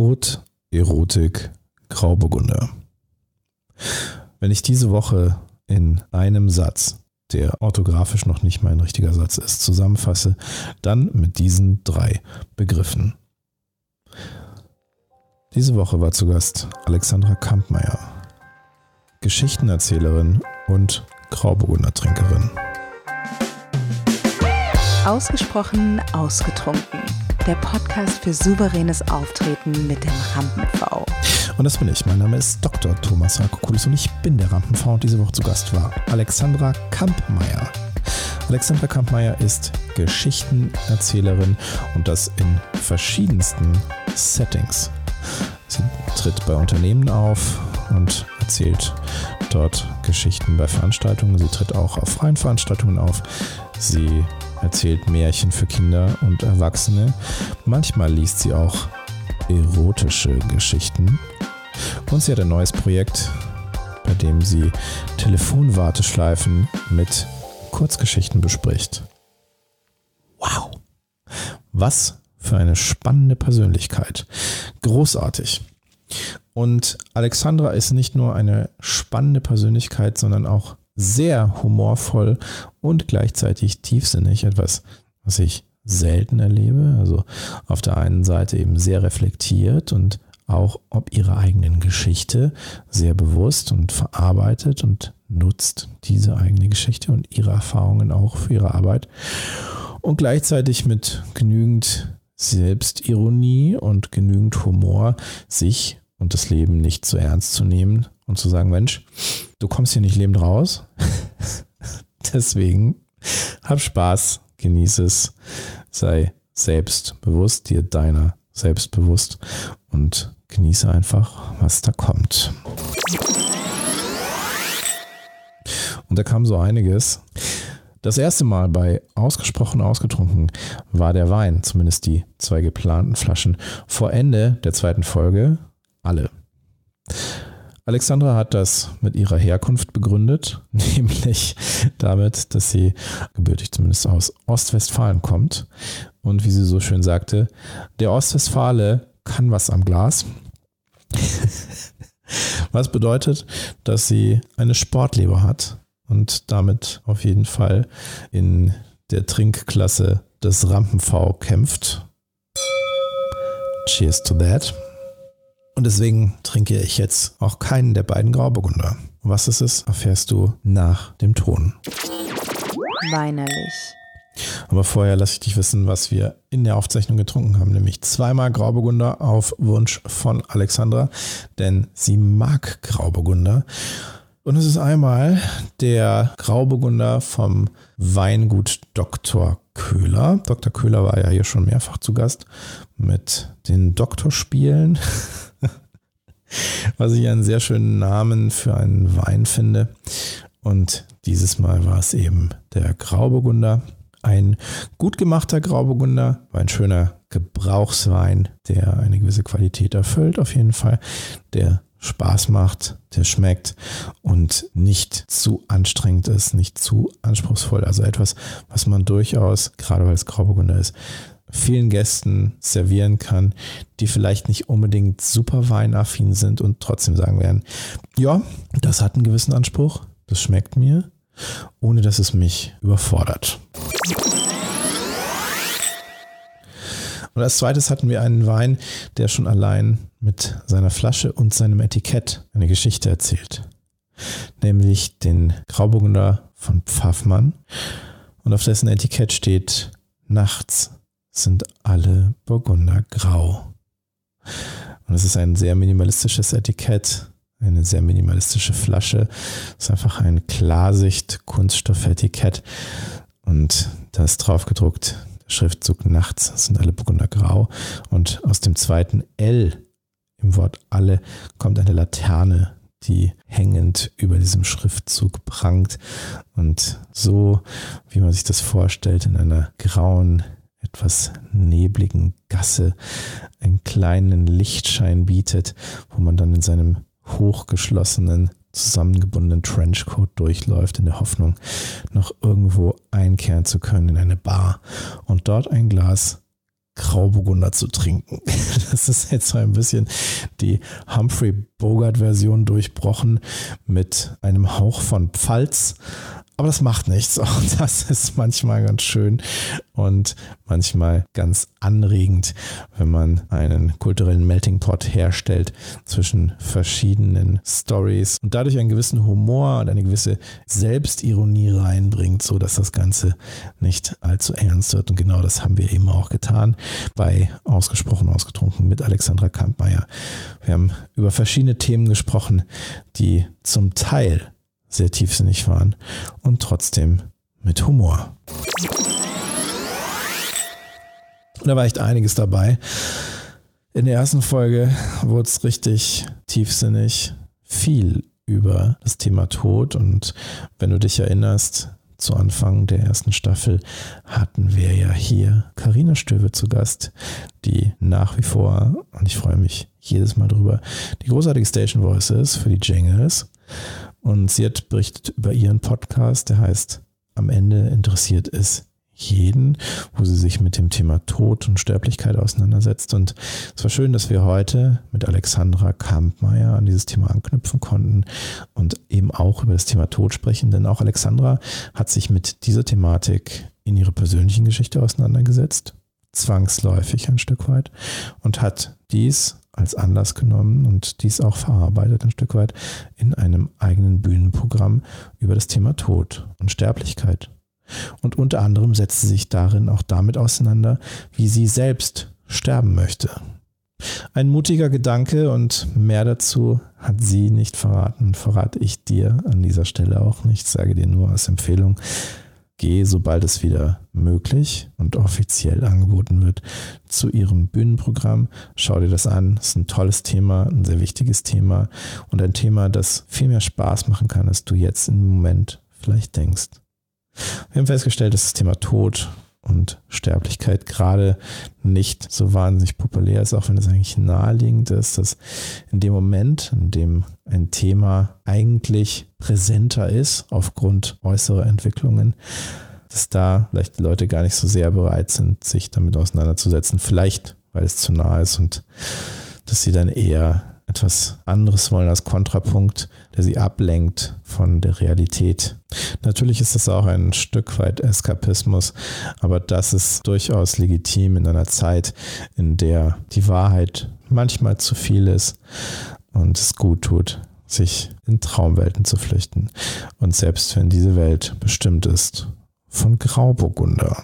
Tod, Erotik, Grauburgunder. Wenn ich diese Woche in einem Satz, der orthografisch noch nicht mal ein richtiger Satz ist, zusammenfasse, dann mit diesen 3 Begriffen. Diese Woche war zu Gast Alexandra Kampmeier, Geschichtenerzählerin und Grauburgunder-Trinkerin. Ausgesprochen ausgetrunken. Der Podcast für souveränes Auftreten mit dem Rampen-V. Und das bin ich. Mein Name ist Dr. Thomas Rakokulis und ich bin der Rampen-V und diese Woche zu Gast war Alexandra Kampmeier. Alexandra Kampmeier ist Geschichtenerzählerin und das in verschiedensten Settings. Sie tritt bei Unternehmen auf und erzählt dort Geschichten bei Veranstaltungen. Sie tritt auch auf freien Veranstaltungen auf. Sie erzählt Märchen für Kinder und Erwachsene. Manchmal liest sie auch erotische Geschichten. Und sie hat ein neues Projekt, bei dem sie Telefonwarteschleifen mit Kurzgeschichten bespricht. Wow! Was für eine spannende Persönlichkeit. Großartig. Und Alexandra ist nicht nur eine spannende Persönlichkeit, sondern auch sehr humorvoll und gleichzeitig tiefsinnig. Etwas, was ich selten erlebe. Also auf der einen Seite eben sehr reflektiert und auch ob ihrer eigenen Geschichte sehr bewusst und verarbeitet und nutzt diese eigene Geschichte und ihre Erfahrungen auch für ihre Arbeit. Und gleichzeitig mit genügend Selbstironie und genügend Humor, sich und das Leben nicht zu ernst zu nehmen und zu sagen, Mensch, du kommst hier nicht lebend raus. Deswegen hab Spaß, genieße es, sei selbstbewusst, dir deiner selbst bewusst und genieße einfach, was da kommt. Und da kam so einiges. Das erste Mal bei Ausgesprochen ausgetrunken war der Wein, zumindest die 2 geplanten Flaschen, vor Ende der 2. Folge alle. Alexandra hat das mit ihrer Herkunft begründet, nämlich damit, dass sie gebürtig zumindest aus Ostwestfalen kommt. Und wie sie so schön sagte, der Ostwestfale kann was am Glas. Was bedeutet, dass sie eine Sportleber hat und damit auf jeden Fall in der Trinkklasse des Rampen-V kämpft. Cheers to that. Und deswegen trinke ich jetzt auch keinen der beiden Grauburgunder. Was es ist, erfährst du nach dem Ton. Weinerlich. Aber vorher lasse ich dich wissen, was wir in der Aufzeichnung getrunken haben. Nämlich 2-mal Grauburgunder auf Wunsch von Alexandra, denn sie mag Grauburgunder. Und es ist einmal der Grauburgunder vom Weingut Dr. Köhler. Dr. Köhler war ja hier schon mehrfach zu Gast mit den Doktorspielen. Was ich einen sehr schönen Namen für einen Wein finde. Und dieses Mal war es eben der Grauburgunder. Ein gut gemachter Grauburgunder, ein schöner Gebrauchswein, der eine gewisse Qualität erfüllt auf jeden Fall, der Spaß macht, der schmeckt und nicht zu anstrengend ist, nicht zu anspruchsvoll. Also etwas, was man durchaus, gerade weil es Grauburgunder ist, vielen Gästen servieren kann, die vielleicht nicht unbedingt super weinaffin sind und trotzdem sagen werden, ja, das hat einen gewissen Anspruch, das schmeckt mir, ohne dass es mich überfordert. Und als zweites hatten wir einen Wein, der schon allein mit seiner Flasche und seinem Etikett eine Geschichte erzählt. Nämlich den Grauburgunder von Pfaffmann. Und auf dessen Etikett steht: Nachts sind alle Burgunder grau. Und es ist ein sehr minimalistisches Etikett, eine sehr minimalistische Flasche. Es ist einfach ein Klarsicht-Kunststoff-Etikett. Und da ist drauf gedruckt, der Schriftzug Nachts sind alle Burgunder grau. Und aus dem zweiten L im Wort alle kommt eine Laterne, die hängend über diesem Schriftzug prangt. Und so, wie man sich das vorstellt, in einer grauen, etwas nebligen Gasse einen kleinen Lichtschein bietet, wo man dann in seinem hochgeschlossenen, zusammengebundenen Trenchcoat durchläuft, in der Hoffnung, noch irgendwo einkehren zu können in eine Bar und dort ein Glas Grauburgunder zu trinken. Das ist jetzt so ein bisschen die Humphrey Bogart-Version durchbrochen mit einem Hauch von Pfalz. Aber das macht nichts. Auch das ist manchmal ganz schön und manchmal ganz anregend, wenn man einen kulturellen Melting Pot herstellt zwischen verschiedenen Stories und dadurch einen gewissen Humor und eine gewisse Selbstironie reinbringt, so dass das Ganze nicht allzu ernst wird. Und genau das haben wir eben auch getan bei Ausgesprochen Ausgetrunken mit Alexandra Kampmeier. Wir haben über verschiedene Themen gesprochen, die zum Teil sehr tiefsinnig waren und trotzdem mit Humor. Und da war echt einiges dabei. In der ersten Folge wurde es richtig tiefsinnig, viel über das Thema Tod. Und wenn du dich erinnerst, zu Anfang der ersten Staffel hatten wir ja hier Carina Stöwe zu Gast, die nach wie vor, und ich freue mich jedes Mal drüber, die großartige Station Voice ist für die Jingles. Und sie hat berichtet über ihren Podcast, der heißt Am Ende interessiert es jeden, wo sie sich mit dem Thema Tod und Sterblichkeit auseinandersetzt. Und es war schön, dass wir heute mit Alexandra Kampmeier an dieses Thema anknüpfen konnten und eben auch über das Thema Tod sprechen. Denn auch Alexandra hat sich mit dieser Thematik in ihrer persönlichen Geschichte auseinandergesetzt, zwangsläufig ein Stück weit, und hat dies als Anlass genommen und dies auch verarbeitet ein Stück weit in einem eigenen Bühnenprogramm über das Thema Tod und Sterblichkeit. Und unter anderem setzt sie sich darin auch damit auseinander, wie sie selbst sterben möchte. Ein mutiger Gedanke und mehr dazu hat sie nicht verraten, verrate ich dir an dieser Stelle auch nicht. Ich sage dir nur als Empfehlung, geh, sobald es wieder möglich und offiziell angeboten wird, zu ihrem Bühnenprogramm. Schau dir das an. Es ist ein tolles Thema, ein sehr wichtiges Thema und ein Thema, das viel mehr Spaß machen kann, als du jetzt im Moment vielleicht denkst. Wir haben festgestellt, dass das Thema Tod und Sterblichkeit gerade nicht so wahnsinnig populär ist, auch wenn es eigentlich naheliegend ist, dass in dem Moment, in dem ein Thema eigentlich präsenter ist aufgrund äußerer Entwicklungen, dass da vielleicht die Leute gar nicht so sehr bereit sind, sich damit auseinanderzusetzen, vielleicht weil es zu nah ist und dass sie dann eher etwas anderes wollen als Kontrapunkt, der sie ablenkt von der Realität. Natürlich ist das auch ein Stück weit Eskapismus, aber das ist durchaus legitim in einer Zeit, in der die Wahrheit manchmal zu viel ist und es gut tut, sich in Traumwelten zu flüchten. Und selbst wenn diese Welt bestimmt ist von Grauburgunder.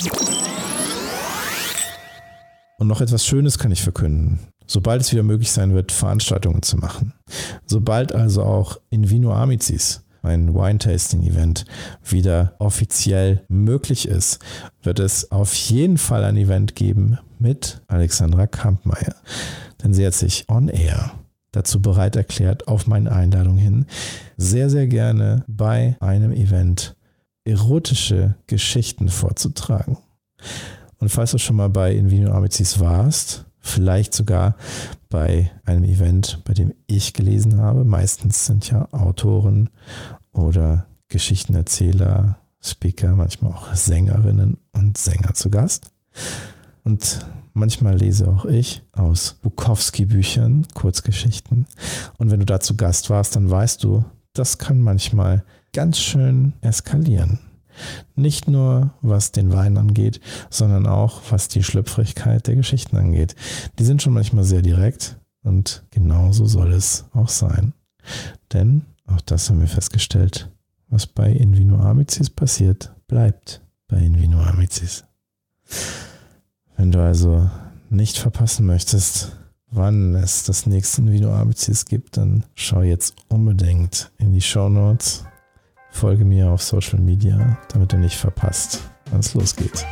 Und noch etwas Schönes kann ich verkünden. Sobald es wieder möglich sein wird, Veranstaltungen zu machen. Sobald also auch in Vino Amicis, ein Wine-Tasting-Event, wieder offiziell möglich ist, wird es auf jeden Fall ein Event geben mit Alexandra Kampmeier. Denn sie hat sich on air dazu bereit erklärt, auf meine Einladung hin, sehr, sehr gerne bei einem Event erotische Geschichten vorzutragen. Und falls du schon mal bei In Vino Amicis warst, vielleicht sogar bei einem Event, bei dem ich gelesen habe. Meistens sind ja Autoren oder Geschichtenerzähler, Speaker, manchmal auch Sängerinnen und Sänger zu Gast. Und manchmal lese auch ich aus Bukowski-Büchern Kurzgeschichten. Und wenn du da zu Gast warst, dann weißt du, das kann manchmal ganz schön eskalieren. Nicht nur was den Wein angeht, sondern auch was die Schlüpfrigkeit der Geschichten angeht. Die sind schon manchmal sehr direkt und genauso soll es auch sein. Denn, auch das haben wir festgestellt, was bei In Vino Amicis passiert, bleibt bei In Vino Amicis. Wenn du also nicht verpassen möchtest, wann es das nächste In Vino Amicis gibt, dann schau jetzt unbedingt in die Shownotes. Folge mir auf Social Media, damit du nicht verpasst, wann es losgeht.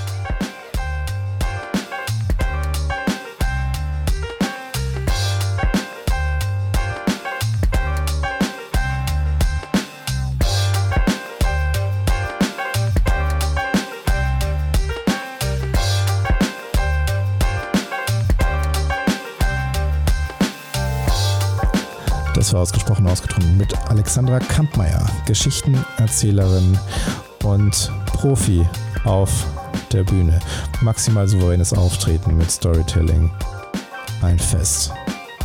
Das war ausgesprochen ausgetrunken mit Alexandra Kampmeier, Geschichtenerzählerin und Profi auf der Bühne. Maximal souveränes Auftreten mit Storytelling. Ein Fest.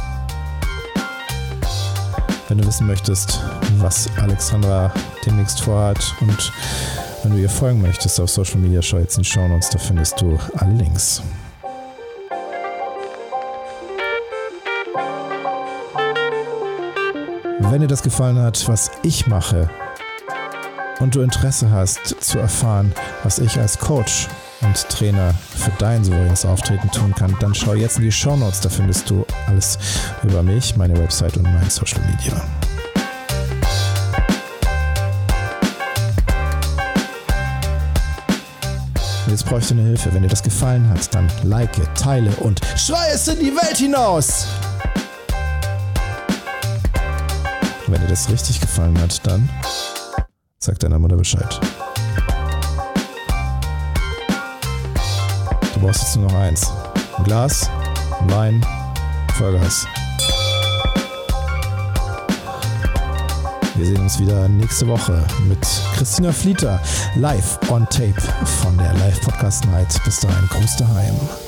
Wenn du wissen möchtest, was Alexandra demnächst vorhat und wenn du ihr folgen möchtest auf Social Media, schau jetzt in die Shownotes, da findest du alle Links. Wenn dir das gefallen hat, was ich mache und du Interesse hast zu erfahren, was ich als Coach und Trainer für dein souveränes Auftreten tun kann, dann schau jetzt in die Shownotes, da findest du alles über mich, meine Website und mein Social Media. Jetzt brauche ich deine Hilfe. Wenn dir das gefallen hat, dann like, teile und schrei es in die Welt hinaus! Wenn dir das richtig gefallen hat, dann sag deiner Mutter Bescheid. Du brauchst jetzt nur noch eins. Ein Glas, ein Wein, Vollgas. Wir sehen uns wieder nächste Woche mit Christina Flieter live on tape von der Live Podcast Night. Bis dahin, Gruß daheim.